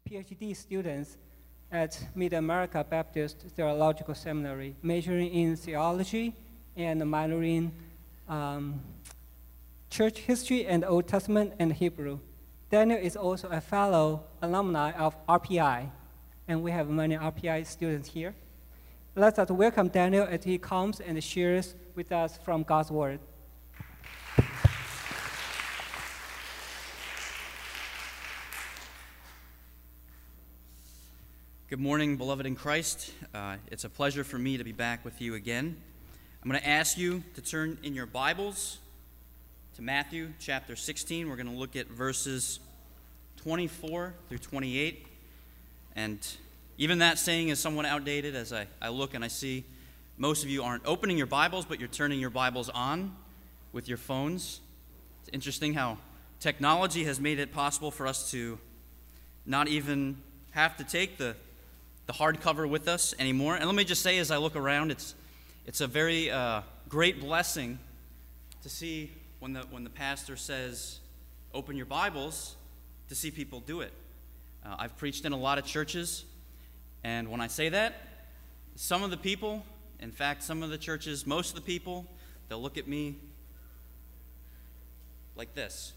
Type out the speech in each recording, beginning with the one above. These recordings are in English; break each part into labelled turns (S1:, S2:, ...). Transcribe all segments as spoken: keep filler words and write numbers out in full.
S1: PhD students at Mid-America Baptist Theological Seminary, majoring in theology and minoring um, church history and Old Testament and Hebrew. Daniel is also a fellow alumni of R P I, and we have many R P I students here. Let us welcome Daniel as he comes and shares with us from God's Word.
S2: Good morning, beloved in Christ. Uh, it's a pleasure for me to be back with you again. I'm going to ask you to turn in your Bibles to Matthew chapter sixteen. We're going to look at verses twenty-four through twenty-eight. And even that saying is somewhat outdated as I, I look and I see most of you aren't opening your Bibles, but you're turning your Bibles on with your phones. It's interesting how technology has made it possible for us to not even have to take the the hardcover with us anymore. And let me just say, as I look around, it's it's a very uh, great blessing to see when the when the pastor says, "Open your Bibles," to see people do it. Uh, I've preached in a lot of churches, and when I say that, some of the people, in fact, some of the churches, most of the people, they'll look at me like this,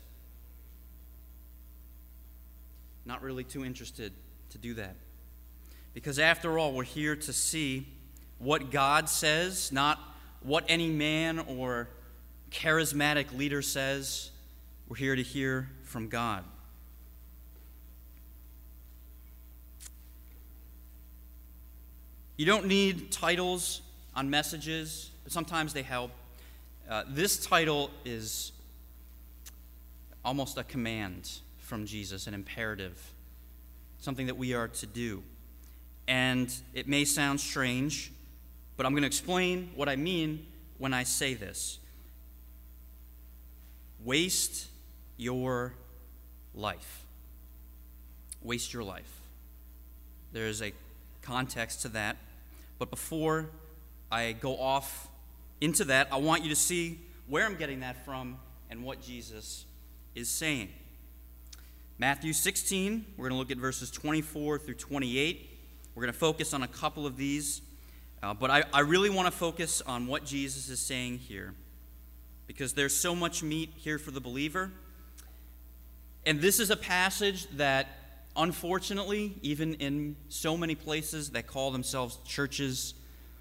S2: not really too interested to do that. Because after all, we're here to see what God says, not what any man or charismatic leader says. We're here to hear from God. You don't need titles on messages, but sometimes they help. Uh, this title is almost a command from Jesus, an imperative, something that we are to do. And it may sound strange, but I'm going to explain what I mean when I say this. Waste your life. Waste your life. There is a context to that. But before I go off into that, I want you to see where I'm getting that from and what Jesus is saying. Matthew sixteen, we're going to look at verses twenty-four through twenty-eight. We're going to focus on a couple of these, uh, but I, I really want to focus on what Jesus is saying here, because there's so much meat here for the believer. And this is a passage that, unfortunately, even in so many places that call themselves churches,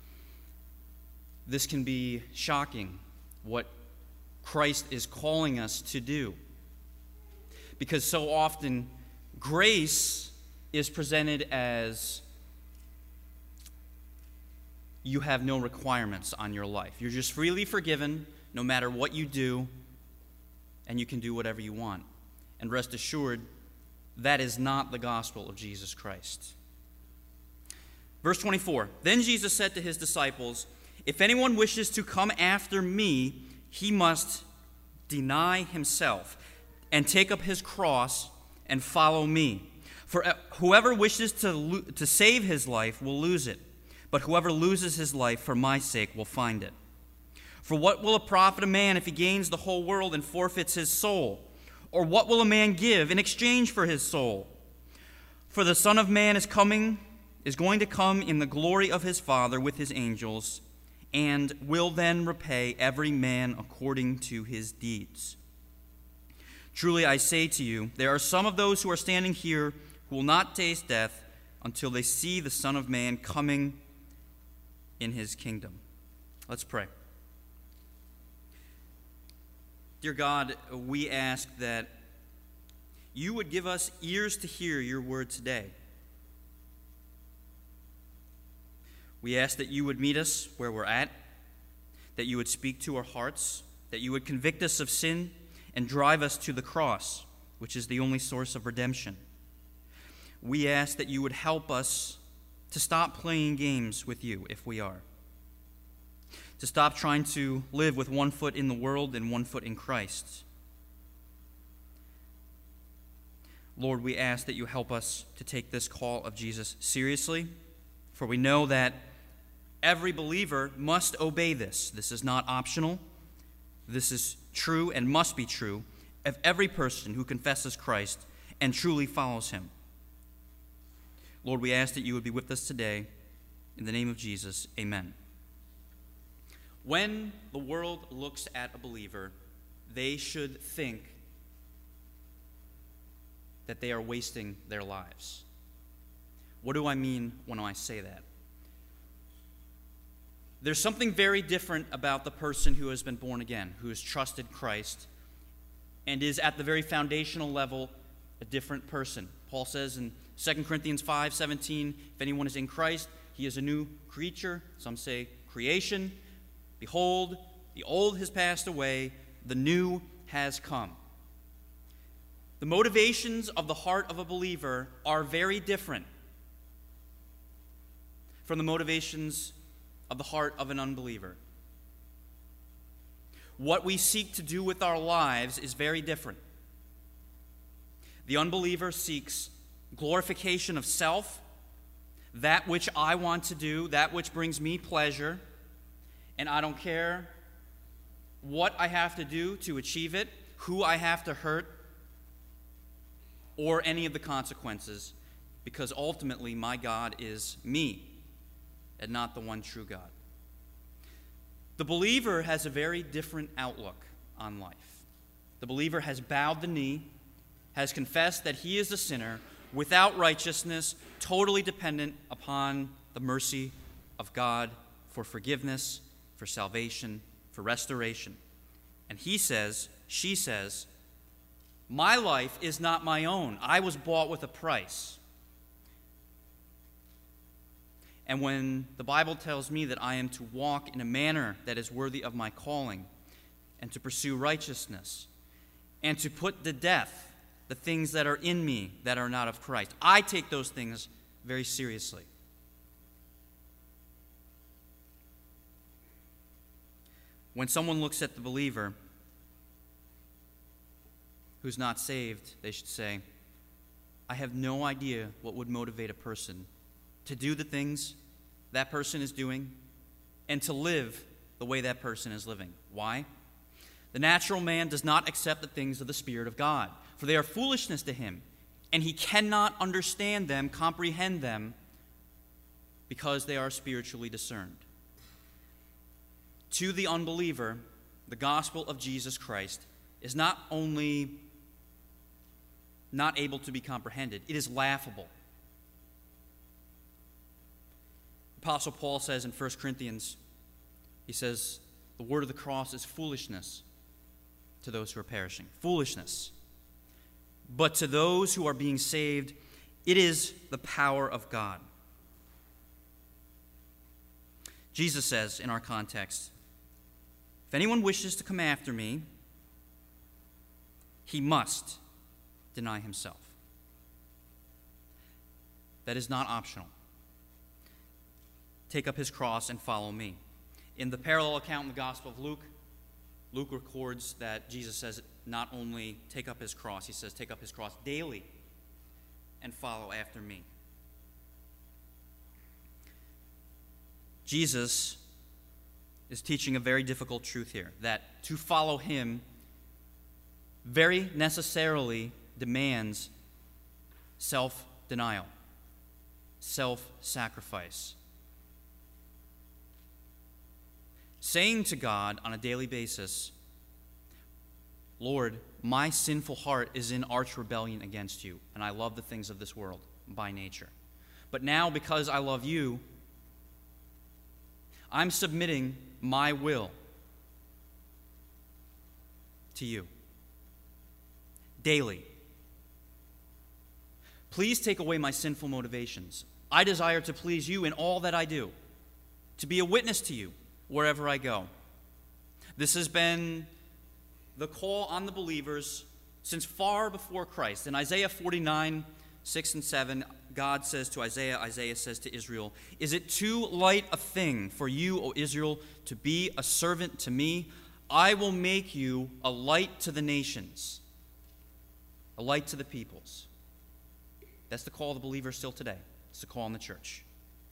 S2: this can be shocking, what Christ is calling us to do. Because so often, grace is presented as you have no requirements on your life. You're just freely forgiven no matter what you do, and you can do whatever you want. And rest assured, that is not the gospel of Jesus Christ. Verse twenty-four, Then Jesus said to his disciples, "If anyone wishes to come after me, he must deny himself and take up his cross and follow me. For whoever wishes to, lo- to save his life will lose it, but whoever loses his life for my sake will find it. For what will it profit a man if he gains the whole world and forfeits his soul? Or what will a man give in exchange for his soul? For the Son of Man is coming, is going to come in the glory of his Father with his angels, and will then repay every man according to his deeds. Truly I say to you, there are some of those who are standing here who will not taste death until they see the Son of Man coming in his kingdom." Let's pray. Dear God, we ask that you would give us ears to hear your word today. We ask that you would meet us where we're at, that you would speak to our hearts, that you would convict us of sin and drive us to the cross, which is the only source of redemption. We ask that you would help us to stop playing games with you if we are, to stop trying to live with one foot in the world and one foot in Christ. Lord, we ask that you help us to take this call of Jesus seriously, for we know that every believer must obey this. This is not optional. This is true and must be true of every person who confesses Christ and truly follows him. Lord, we ask that you would be with us today. In the name of Jesus, amen. When the world looks at a believer, they should think that they are wasting their lives. What do I mean when I say that? There's something very different about the person who has been born again, who has trusted Christ, and is at the very foundational level a different person. Paul says in Second Corinthians five seventeen, if anyone is in Christ, he is a new creature. Some say creation. Behold, the old has passed away, the new has come. The motivations of the heart of a believer are very different from the motivations of the heart of an unbeliever. What we seek to do with our lives is very different. The unbeliever seeks glorification of self, that which I want to do, that which brings me pleasure, and I don't care what I have to do to achieve it, who I have to hurt, or any of the consequences, because ultimately my God is me and not the one true God. The believer has a very different outlook on life. The believer has bowed the knee, has confessed that he is a sinner without righteousness, totally dependent upon the mercy of God for forgiveness, for salvation, for restoration. And he says, she says, my life is not my own. I was bought with a price. And when the Bible tells me that I am to walk in a manner that is worthy of my calling, and to pursue righteousness, and to put to death the things that are in me that are not of Christ, I take those things very seriously. When someone looks at the believer who's not saved, they should say, I have no idea what would motivate a person to do the things that person is doing and to live the way that person is living. Why? The natural man does not accept the things of the Spirit of God, for they are foolishness to him, and he cannot understand them, comprehend them, because they are spiritually discerned. To the unbeliever, the gospel of Jesus Christ is not only not able to be comprehended, it is laughable. Apostle Paul says in First Corinthians, he says, the word of the cross is foolishness to those who are perishing. Foolishness. But to those who are being saved, it is the power of God. Jesus says in our context, if anyone wishes to come after me, he must deny himself. That is not optional. Take up his cross and follow me. In the parallel account in the Gospel of Luke, Luke records that Jesus says not only take up his cross, he says take up his cross daily and follow after me. Jesus is teaching a very difficult truth here, that to follow him very necessarily demands self-denial, self-sacrifice. Saying to God on a daily basis, Lord, my sinful heart is in arch rebellion against you, and I love the things of this world by nature. But now, because I love you, I'm submitting my will to you daily. Please take away my sinful motivations. I desire to please you in all that I do, to be a witness to you wherever I go. This has been the call on the believers since far before Christ. In Isaiah forty-nine, six and seven, God says to Isaiah, Isaiah says to Israel, is it too light a thing for you, O Israel, to be a servant to me? I will make you a light to the nations, a light to the peoples. That's the call of the believer still today. It's the call in the church.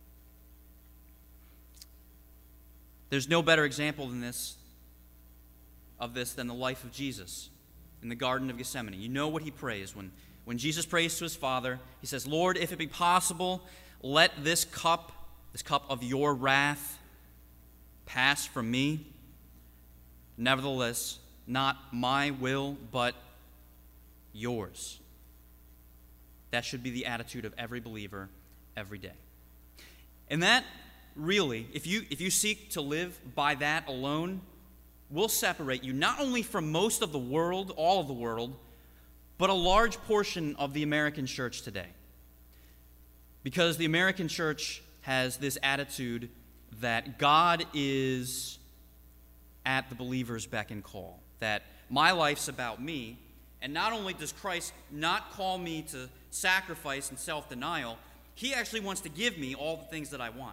S2: There's no better example than this, of this than the life of Jesus in the Garden of Gethsemane. You know what he prays when, when when Jesus prays to his Father, he says, Lord, if it be possible, let this cup, this cup of your wrath, pass from me. Nevertheless, not my will, but yours. That should be the attitude of every believer every day. And that really, if you, if you seek to live by that alone, will separate you not only from most of the world, all of the world, but a large portion of the American church today. Because the American church has this attitude that God is at the believer's beck and call, that my life's about me, and not only does Christ not call me to sacrifice and self-denial, he actually wants to give me all the things that I want.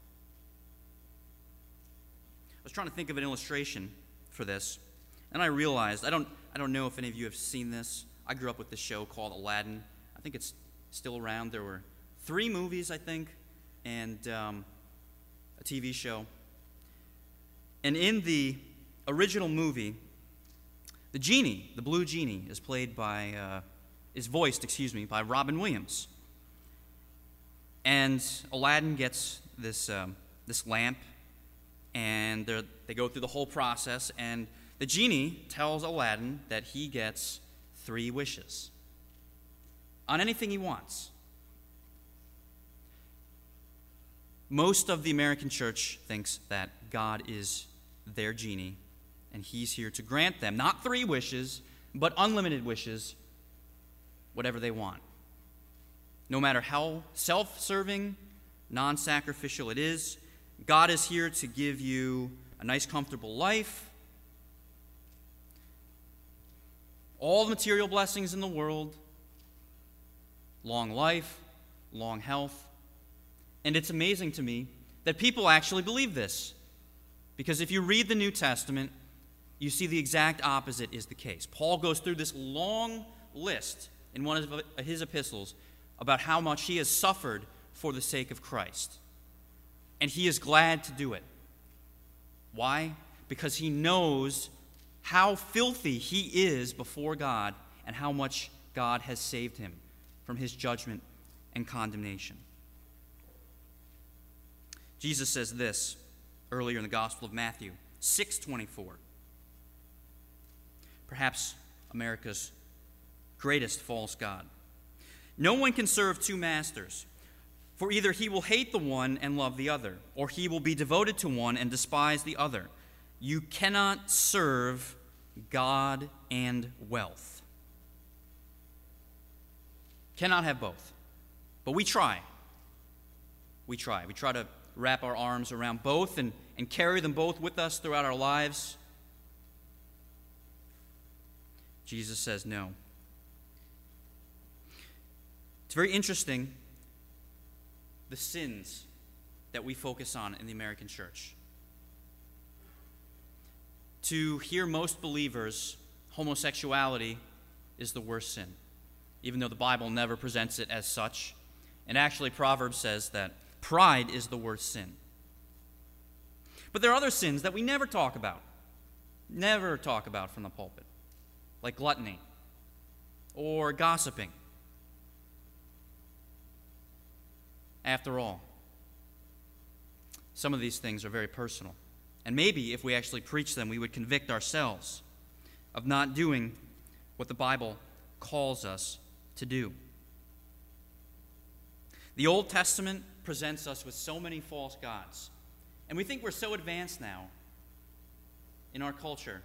S2: I was trying to think of an illustration for this, and I realized, I don't, I don't know if any of you have seen this. I grew up with this show called Aladdin. I think it's still around. There were three movies, I think, and um, a T V show. And in the original movie, the genie, the blue genie, is played by, uh, is voiced, excuse me, by Robin Williams. And Aladdin gets this um, this lamp, and they go through the whole process, and the genie tells Aladdin that he gets three wishes on anything he wants. Most of the American church thinks that God is their genie, and he's here to grant them not three wishes, but unlimited wishes, whatever they want. No matter how self-serving, non-sacrificial it is, God is here to give you a nice, comfortable life, all the material blessings in the world, long life, long health. And it's amazing to me that people actually believe this. Because if you read the New Testament, you see the exact opposite is the case. Paul goes through this long list in one of his epistles about how much he has suffered for the sake of Christ. And he is glad to do it. Why? Because he knows how filthy he is before God and how much God has saved him from his judgment and condemnation. Jesus says this earlier in the Gospel of Matthew six twenty-four. Perhaps America's greatest false god. No one can serve two masters, for either he will hate the one and love the other, or he will be devoted to one and despise the other. You cannot serve God and wealth. Cannot have both. But we try. We try. We try to wrap our arms around both and, and carry them both with us throughout our lives. Jesus says no. It's very interesting, the sins that we focus on in the American church. To hear most believers, homosexuality is the worst sin, even though the Bible never presents it as such. And actually, Proverbs says that pride is the worst sin. But there are other sins that we never talk about, never talk about from the pulpit, like gluttony or gossiping. After all, some of these things are very personal. And maybe if we actually preach them, we would convict ourselves of not doing what the Bible calls us to do. The Old Testament presents us with so many false gods. And we think we're so advanced now in our culture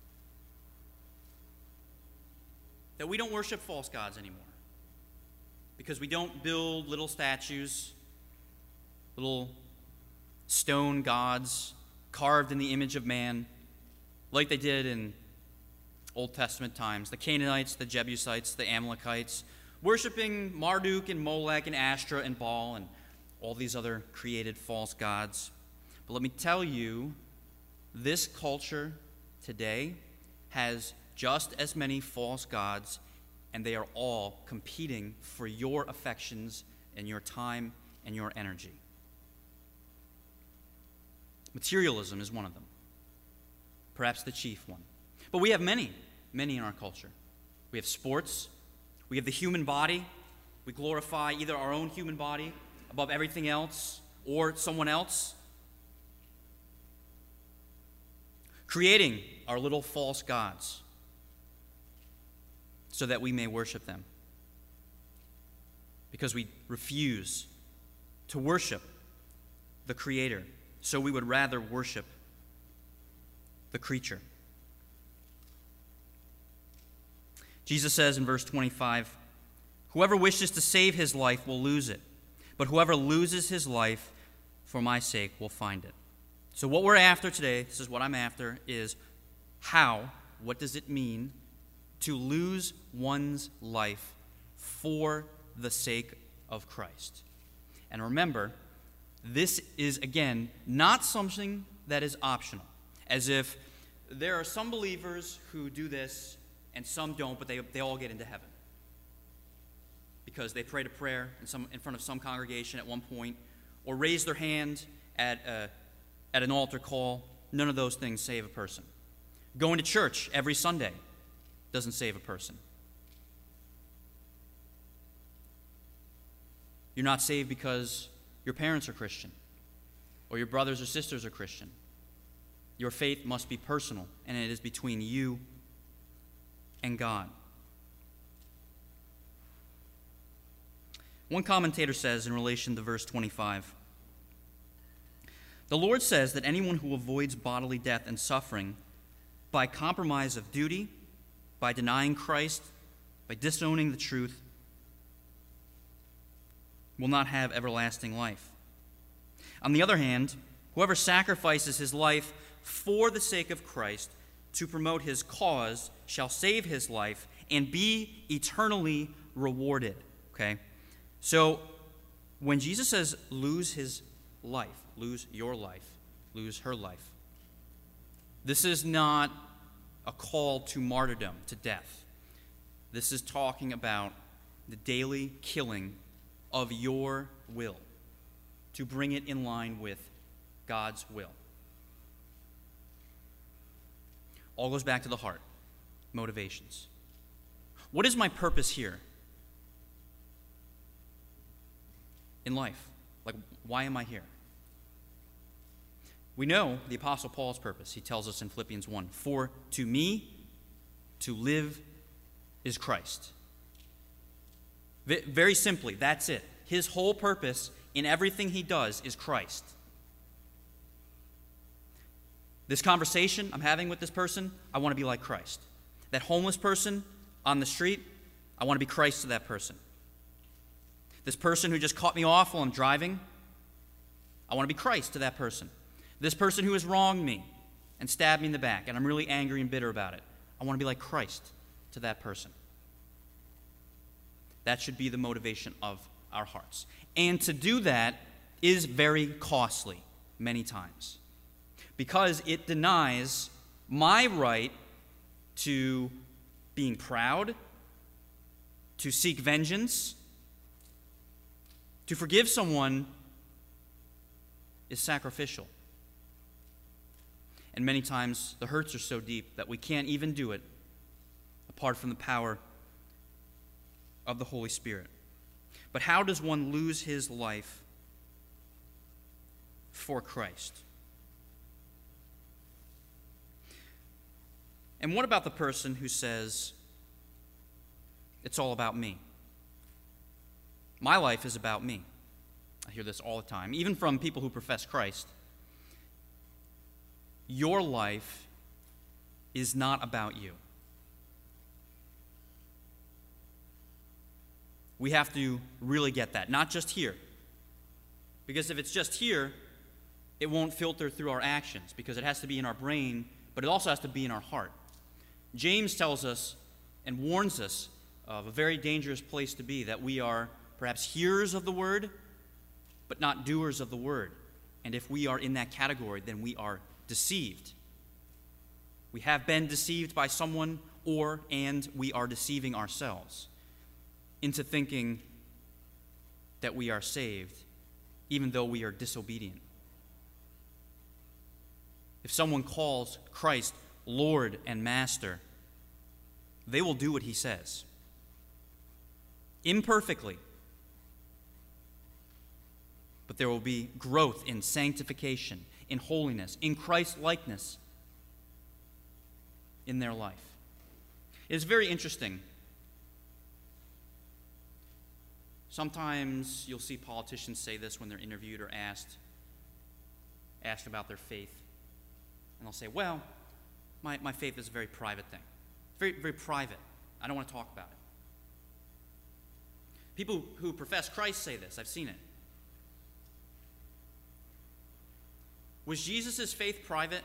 S2: that we don't worship false gods anymore. Because we don't build little statues, little stone gods carved in the image of man, like they did in Old Testament times. The Canaanites, the Jebusites, the Amalekites, worshiping Marduk and Molech and Ashtoreth and Baal and all these other created false gods. But let me tell you, this culture today has just as many false gods, and they are all competing for your affections and your time and your energy. Materialism is one of them, perhaps the chief one. But we have many, many in our culture. We have sports, We have the human body. We glorify either our own human body above everything else or someone else, creating our little false gods so that we may worship them, because we refuse to worship the Creator, so we would rather worship the creature. Jesus says in verse twenty-five, "Whoever wishes to save his life will lose it, but whoever loses his life for my sake will find it." So what we're after today, this is what I'm after, is how, what does it mean to lose one's life for the sake of Christ? And remember, this is, again, not something that is optional, as if there are some believers who do this and some don't, but they, they all get into heaven because they prayed a prayer in, some, in front of some congregation at one point, or raised their hand at, a, at an altar call. None of those things save a person. Going to church every Sunday doesn't save a person. You're not saved because your parents are Christian or your brothers or sisters are Christian. Your faith must be personal, and it is between you and God. One commentator says in relation to verse twenty-five, "The Lord says that anyone who avoids bodily death and suffering by compromise of duty, by denying Christ, by disowning the truth, will not have everlasting life. On the other hand, whoever sacrifices his life for the sake of Christ to promote his cause shall save his life and be eternally rewarded." Okay? So, when Jesus says lose his life, lose your life, lose her life, this is not a call to martyrdom, to death. This is talking about the daily killing of your will to bring it in line with God's will. All goes back to the heart, motivations. What is my purpose here in life? Like, why am I here? We know the Apostle Paul's purpose. He tells us in Philippians one, "For to me, to live is Christ." Very simply, that's it. His whole purpose in everything he does is Christ. This conversation I'm having with this person, I want to be like Christ. That homeless person on the street, I want to be Christ to that person. This person who just cut me off while I'm driving, I want to be Christ to that person. This person who has wronged me and stabbed me in the back, and I'm really angry and bitter about it, I want to be like Christ to that person. That should be the motivation of our hearts. And to do that is very costly many times, because it denies my right to being proud, to seek vengeance. To forgive someone is sacrificial. And many times the hurts are so deep that we can't even do it apart from the power of the Holy Spirit. But how does one lose his life for Christ? And what about the person who says, it's all about me? My life is about me. I hear this all the time, even from people who profess Christ. Your life is not about you. We have to really get that, not just here. Because if it's just here, it won't filter through our actions, because it has to be in our brain, but it also has to be in our heart. James tells us and warns us of a very dangerous place to be, that we are perhaps hearers of the word, but not doers of the word. And if we are in that category, then we are deceived. We have been deceived by someone, or and we are deceiving ourselves into thinking that we are saved, even though we are disobedient. If someone calls Christ Lord and Master, they will do what he says. imperfectly. But there will be growth in sanctification, in holiness, in Christ-likeness in their life. It is very interesting. Sometimes you'll see politicians say this when they're interviewed or asked, asked about their faith. And they'll say, well, my, my faith is a very private thing. It's very, very private. I don't want to talk about it. People who profess Christ say this. I've seen it. Was Jesus' faith private?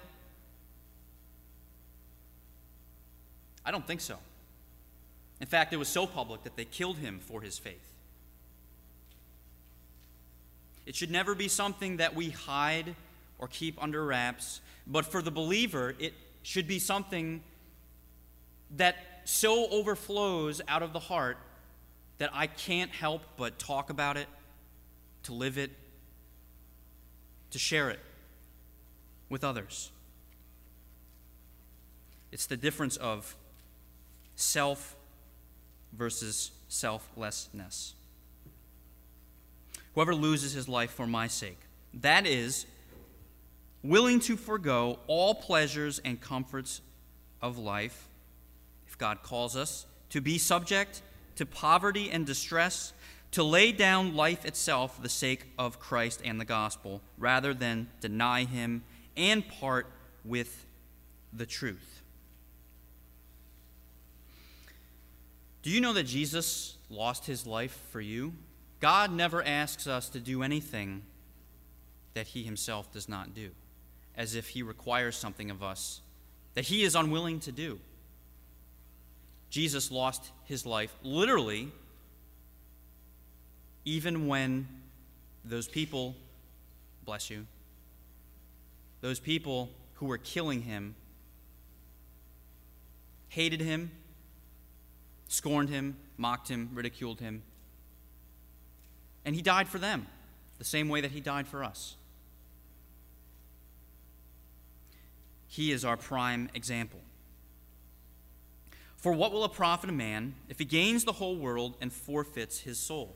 S2: I don't think so. In fact, it was so public that they killed him for his faith. It should never be something that we hide or keep under wraps, but for the believer, it should be something that so overflows out of the heart that I can't help but talk about it, to live it, to share it with others. It's the difference of self versus selflessness. Whoever loses his life for my sake, that is, willing to forego all pleasures and comforts of life, if God calls us, to be subject to poverty and distress, to lay down life itself for the sake of Christ and the gospel, rather than deny him and part with the truth. Do you know that Jesus lost his life for you? God never asks us to do anything that he himself does not do, as if he requires something of us that he is unwilling to do. Jesus lost his life literally, even when those people, bless you, those people who were killing him hated him, scorned him, mocked him, ridiculed him. And he died for them, the same way that he died for us. He is our prime example. For what will it profit a man if he gains the whole world and forfeits his soul?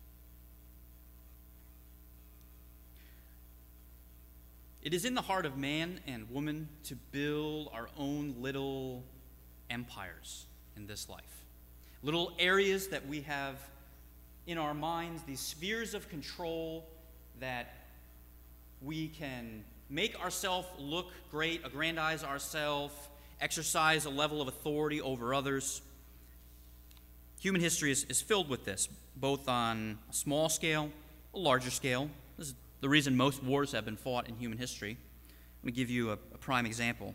S2: It is in the heart of man and woman to build our own little empires in this life. Little areas that we have in our minds, these spheres of control that we can make ourselves look great, aggrandize ourselves, exercise a level of authority over others. Human history is, is filled with this, both on a small scale, a larger scale. This is the reason most wars have been fought in human history. Let me give you a, a prime example.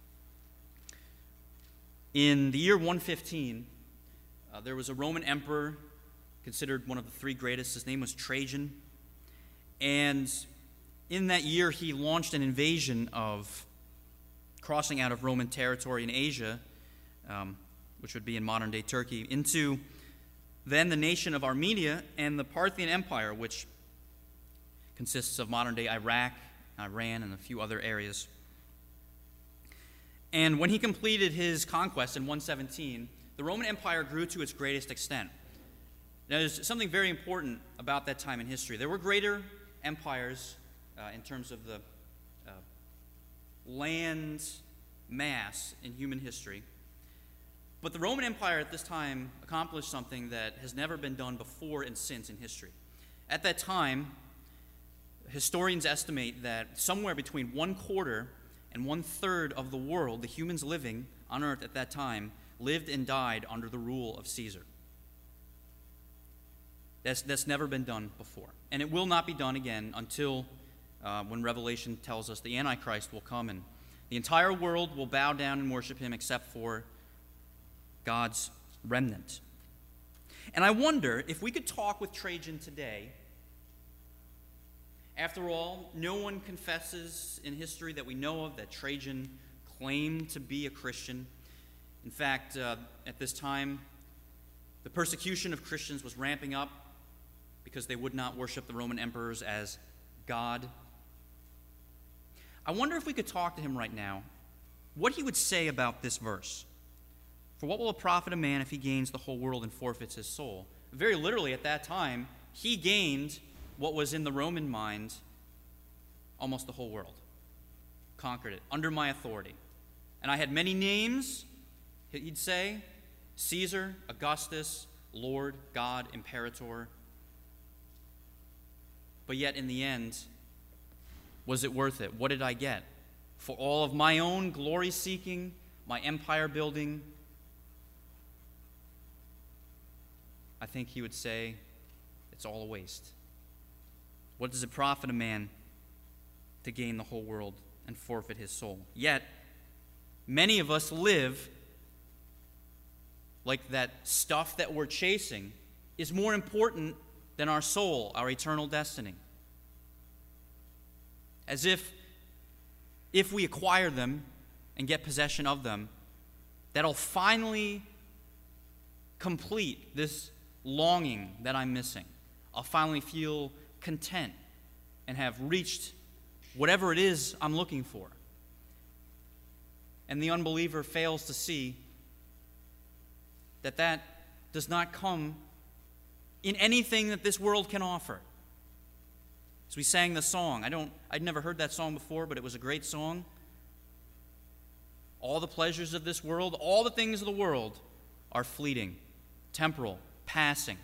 S2: In the year one fifteen, uh, there was a Roman emperor considered one of the three greatest. His name was Trajan. And in that year, he launched an invasion of crossing out of Roman territory in Asia, um, which would be in modern-day Turkey, into then the nation of Armenia and the Parthian Empire, which consists of modern-day Iraq, Iran, and a few other areas. And when he completed his conquest in one seventeen, the Roman Empire grew to its greatest extent. Now, there's something very important about that time in history. There were greater empires uh, in terms of the uh, land mass in human history. But the Roman Empire at this time accomplished something that has never been done before and since in history. At that time, historians estimate that somewhere between one quarter and one third of the world, the humans living on earth at that time, lived and died under the rule of Caesar. That's, that's never been done before. And it will not be done again until uh, when Revelation tells us the Antichrist will come and the entire world will bow down and worship him except for God's remnant. And I wonder if we could talk with Trajan today. After all, no one confesses in history that we know of that Trajan claimed to be a Christian. In fact, uh, at this time, the persecution of Christians was ramping up because they would not worship the Roman emperors as God. I wonder if we could talk to him right now, what he would say about this verse. For what will it profit a man if he gains the whole world and forfeits his soul? very literally at that time, he gained what was in the Roman mind almost the whole world. Conquered it under my authority. And I had many names, he'd say, Caesar, Augustus, Lord, God, Imperator. But yet in the end, was it worth it? What did I get? For all of my own glory-seeking, my empire-building, I think he would say, it's all a waste. What does it profit a man to gain the whole world and forfeit his soul? Yet, many of us live like that stuff that we're chasing is more important than our soul, our eternal destiny. As if, if we acquire them and get possession of them, that'll finally complete this longing that I'm missing. I'll finally feel content and have reached whatever it is I'm looking for. And the unbeliever fails to see that that does not come in anything that this world can offer. As we sang the song, I don't, I'd never heard that song before, but it was a great song. All the pleasures of this world, all the things of the world are fleeting, temporal, passing.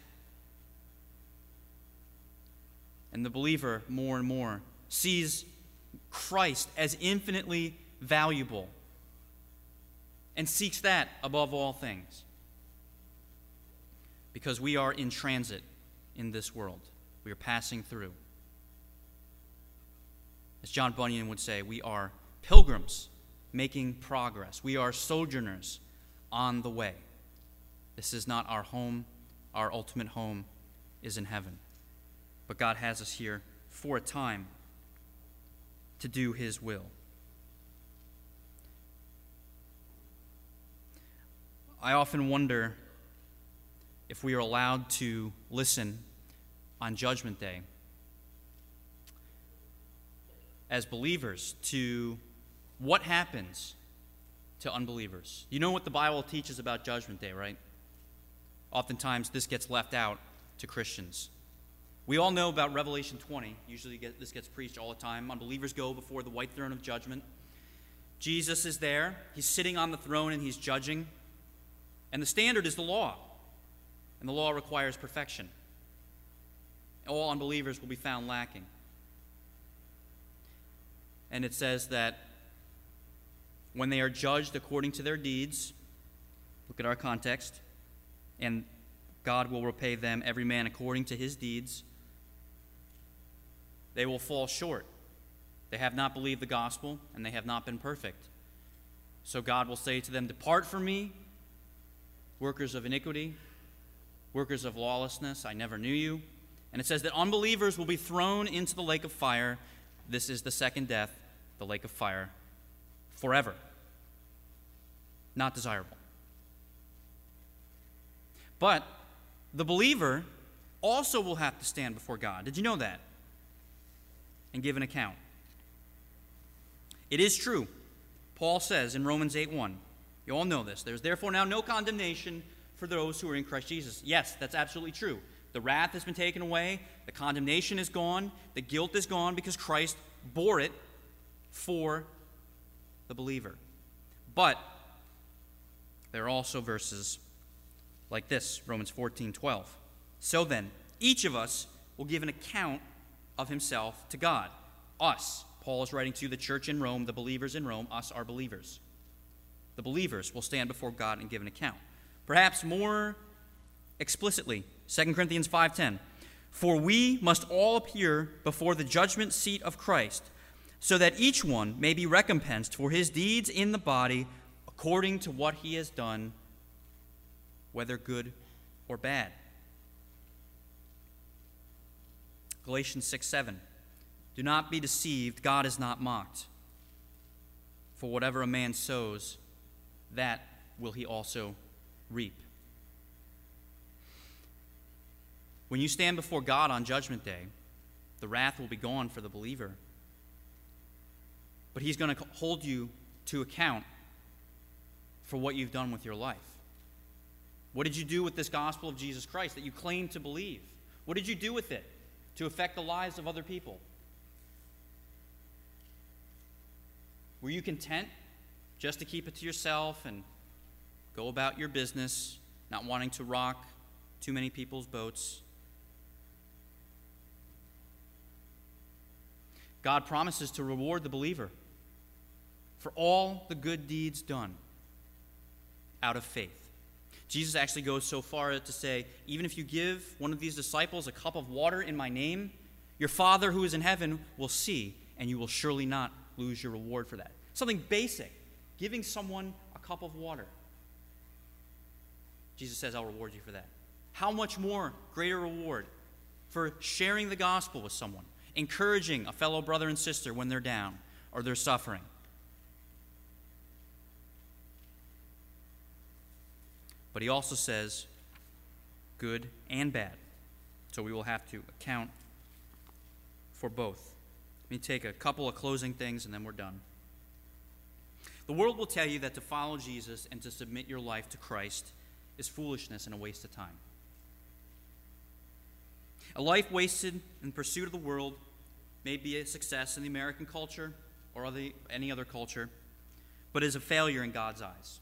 S2: And the believer, more and more, sees Christ as infinitely valuable and seeks that above all things. Because we are in transit in this world. We are passing through. As John Bunyan would say, we are pilgrims making progress. We are sojourners on the way. This is not our home. Our ultimate home is in heaven. But God has us here for a time to do his will. I often wonder if we are allowed to listen on Judgment Day as believers to what happens to unbelievers. You know what the Bible teaches about Judgment Day, right? Oftentimes this gets left out to Christians. We all know about Revelation twenty. Usually get, this gets preached all the time. Unbelievers go before the white throne of judgment. Jesus is there. He's sitting on the throne and he's judging. And the standard is the law. And the law requires perfection. All unbelievers will be found lacking. And it says that when they are judged according to their deeds, look at our context, and God will repay them, every man according to his deeds, they will fall short. They have not believed the gospel, and they have not been perfect. So God will say to them, "Depart from me, workers of iniquity, workers of lawlessness, I never knew you." And it says that unbelievers will be thrown into the lake of fire. This is the second death, the lake of fire, forever. Not desirable. But the believer also will have to stand before God. Did you know that? And give an account. It is true. Paul says in Romans eight one, you all know this, "There's therefore now no condemnation for those who are in Christ Jesus." Yes, that's absolutely true. The wrath has been taken away, the condemnation is gone, the guilt is gone because Christ bore it for the believer. But there are also verses like this, Romans fourteen twelve. "So then, each of us will give an account of himself to God." Us. Paul is writing to the church in Rome, the believers in Rome. Us are believers. The believers will stand before God and give an account. Perhaps more explicitly, Second Corinthians five ten. "For we must all appear before the judgment seat of Christ, so that each one may be recompensed for his deeds in the body according to what he has done, whether good or bad." Galatians six seven. "Do not be deceived, God is not mocked. For whatever a man sows, that will he also reap." When you stand before God on Judgment Day, the wrath will be gone for the believer. But he's going to hold you to account for what you've done with your life. What did you do with this gospel of Jesus Christ that you claim to believe? What did you do with it to affect the lives of other people? Were you content just to keep it to yourself and go about your business, not wanting to rock too many people's boats? God promises to reward the believer for all the good deeds done out of faith. Jesus actually goes so far as to say, even if you give one of these disciples a cup of water in my name, your Father who is in heaven will see, and you will surely not lose your reward for that. Something basic, giving someone a cup of water. Jesus says, I'll reward you for that. How much more greater reward for sharing the gospel with someone, encouraging a fellow brother and sister when they're down or they're suffering. But he also says good and bad. So we will have to account for both. Let me take a couple of closing things and then we're done. The world will tell you that to follow Jesus and to submit your life to Christ is foolishness and a waste of time. A life wasted in pursuit of the world may be a success in the American culture or other, any other culture, but is a failure in God's eyes.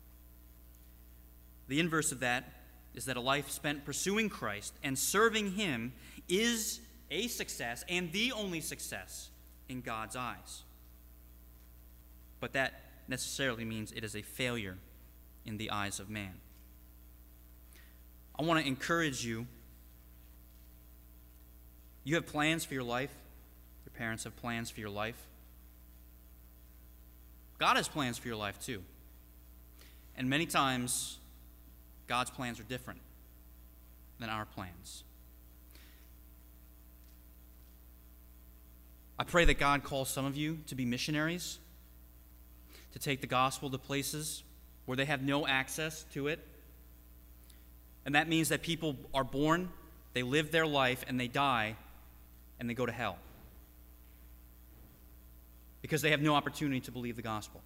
S2: The inverse of that is that a life spent pursuing Christ and serving Him is a success and the only success in God's eyes. But that necessarily means it is a failure in the eyes of man. I want to encourage you. You have plans for your life. Your parents have plans for your life. God has plans for your life too. And many times, God's plans are different than our plans. I pray that God calls some of you to be missionaries, to take the gospel to places where they have no access to it. And that means that people are born, they live their life, and they die, and they go to hell because they have no opportunity to believe the gospel.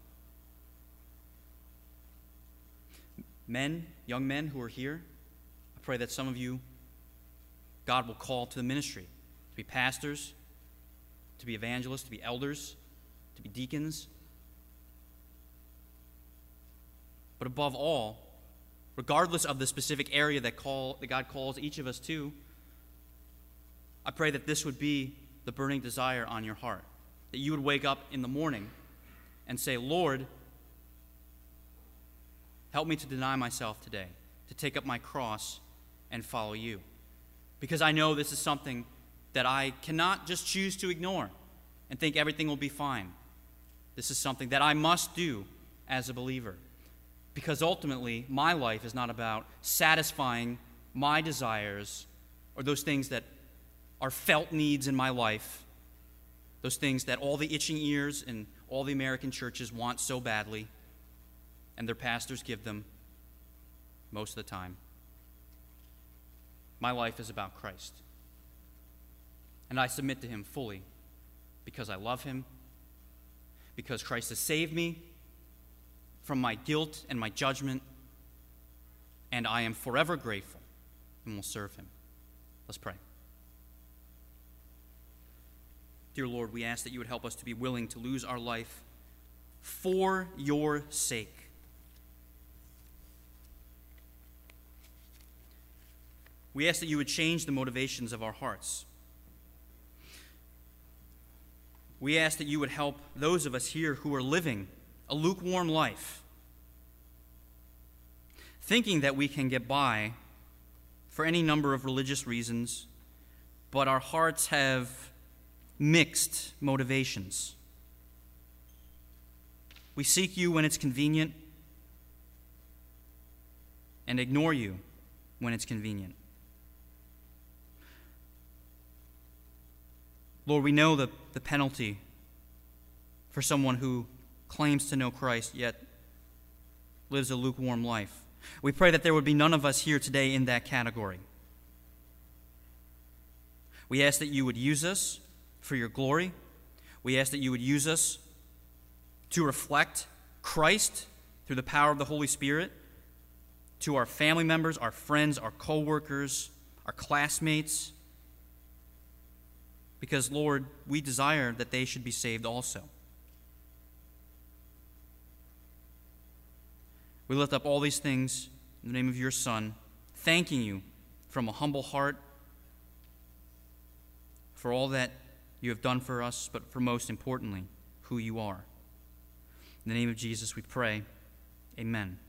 S2: Men, young men who are here, I pray that some of you, God will call to the ministry, to be pastors, to be evangelists, to be elders, to be deacons. But above all, regardless of the specific area that, call, that God calls each of us to, I pray that this would be the burning desire on your heart, that you would wake up in the morning and say, Lord, help me to deny myself today, to take up my cross and follow you. Because I know this is something that I cannot just choose to ignore and think everything will be fine. This is something that I must do as a believer. Because ultimately, my life is not about satisfying my desires or those things that are felt needs in my life, those things that all the itching ears in all the American churches want so badly, and their pastors give them most of the time. My life is about Christ. And I submit to Him fully because I love Him, because Christ has saved me from my guilt and my judgment, and I am forever grateful and will serve Him. Let's pray. Dear Lord, we ask that you would help us to be willing to lose our life for your sake. We ask that you would change the motivations of our hearts. We ask that you would help those of us here who are living a lukewarm life, thinking that we can get by for any number of religious reasons, but our hearts have mixed motivations. We seek you when it's convenient and ignore you when it's convenient. Lord, we know the, the penalty for someone who claims to know Christ yet lives a lukewarm life. We pray that there would be none of us here today in that category. We ask that you would use us for your glory. We ask that you would use us to reflect Christ through the power of the Holy Spirit to our family members, our friends, our co-workers, our classmates. Because, Lord, we desire that they should be saved also. We lift up all these things in the name of your Son, thanking you from a humble heart for all that you have done for us, but for most importantly, who you are. In the name of Jesus we pray. Amen.